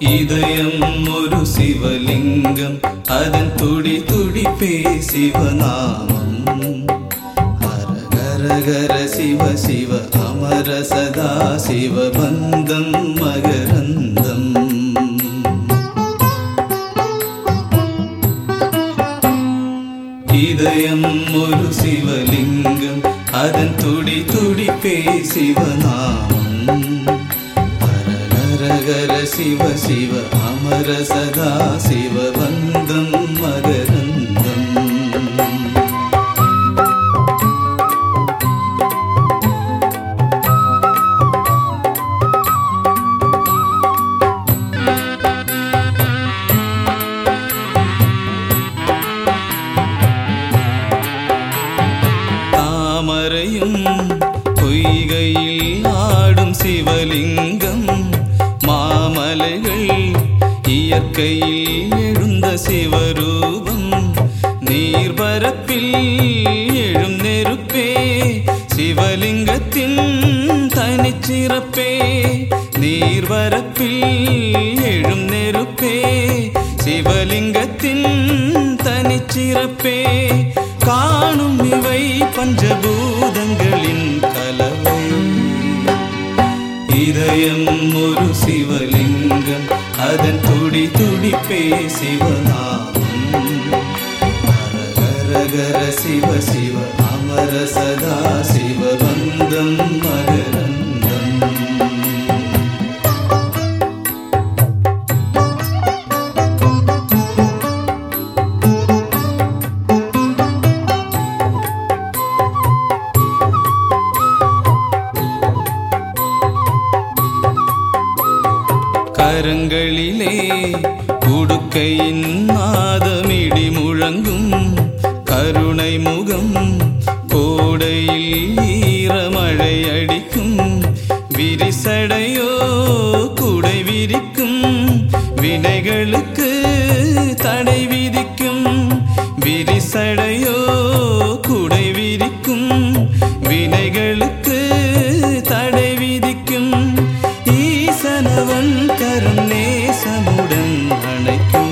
இதயம் ஒரு சிவலிங்கம், அதன் துடி துடிப்பே சிவநாமம். ஹர ஹர ஹர சிவ சிவ அமர சதா சிவ பந்தம் மகரந்தம். இதயம் ஒரு சிவலிங்கம், அதன் துடி துடிப்பே சிவநாமம். ஹர சிவ சிவ அமர சதா சிவ பந்தம் மகரந்தம். தாமரையும் பொய்கையில் ஆடும் சிவலிங்கம், மாமலைகள் இயற்கையில் எழுந்த சிவரூபம். நீர்பரப்பில் எழும் நெருப்பே சிவலிங்கத்தின் தனிச்சிறப்பே. நீர்பரப்பில் எழும் நெருப்பே சிவலிங்கத்தின் தனிச்சிறப்பே. காணும் இவை பஞ்சபூதங்களின் கலவை. இதயம் ஒரு சிவலிங்கம், அதன் துடி துடிப்பே சிவநாமம். ஹர ஹர ஹர சிவ சிவ அமர சதா சிவ பந்தம் மகரந்தம். கரங்களிலே உடுக்கையின் நாதமிடி முழங்கும், கருணை முகம் கோடையில் ஈரமழை அடிக்கும். விரிசடையோ குடை விரிக்கும், வினைகளுக்கு தடை விதிக்கும். விரிசடையோ குடை விரிக்கும், வினைகளுக்கு தடை விதிக்கும். ஈசனவன் கரம் நேசமுடன் அணைக்கும்.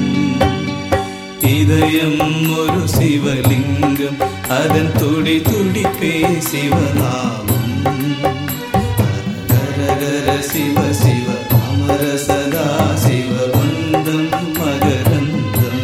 இதயம் ஒரு சிவலிங்கம், அதன் துடி துடிப்பே சிவநாமம். ஹர ஹர சிவ சிவ அமர சதா சிவ பந்தம் மகரந்தம்.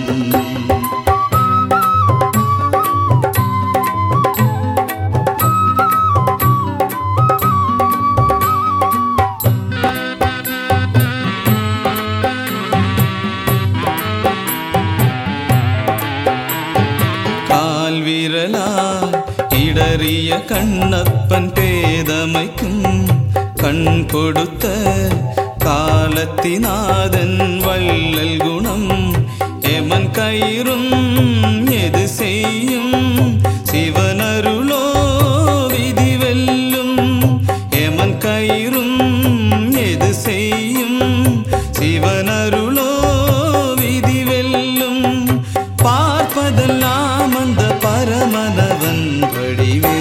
விரலால் இடறிய கண்ணப்பன் பேதமைக்கும். கண் கொடுத்த காலத்தினாதன் வள்ளல் குணம். எமன் கயிறும் எது செய்யும், சிவனருளோ விதி வெல்லும். எமன் கயிறும் எது செய்யும், சிவனருளோ விதி வெல்லும். பார்ப்பதெல்லாம் அந்த பரமனவன் வடிவே.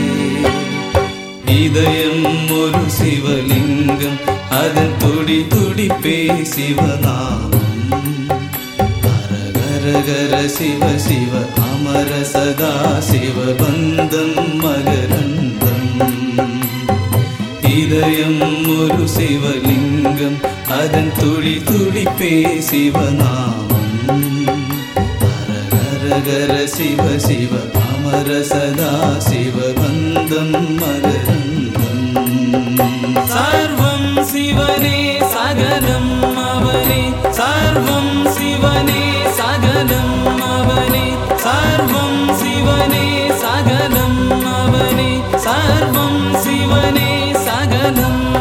இதயம் ஒரு சிவலிங்கம், அதன் துடி துடிப்பே சிவநாமம். ஹர ஹர ஹர சிவ சிவ அமர சதா சிவ பந்தம் மகரந்தம். இதயம் ஒரு சிவலிங்கம், அதன் துடி துடிப்பே சிவநாமம். ஹர சிவ சிவ அமர சதா சிவ பந்தம் மகரந்தம். சர்வம் சிவனே சகலம் அவனே, சர்வம் சிவனே சகலம் அவனே. சர்வம் சிவனே சகலம் அவனே, சர்வம் சிவனே சகலம்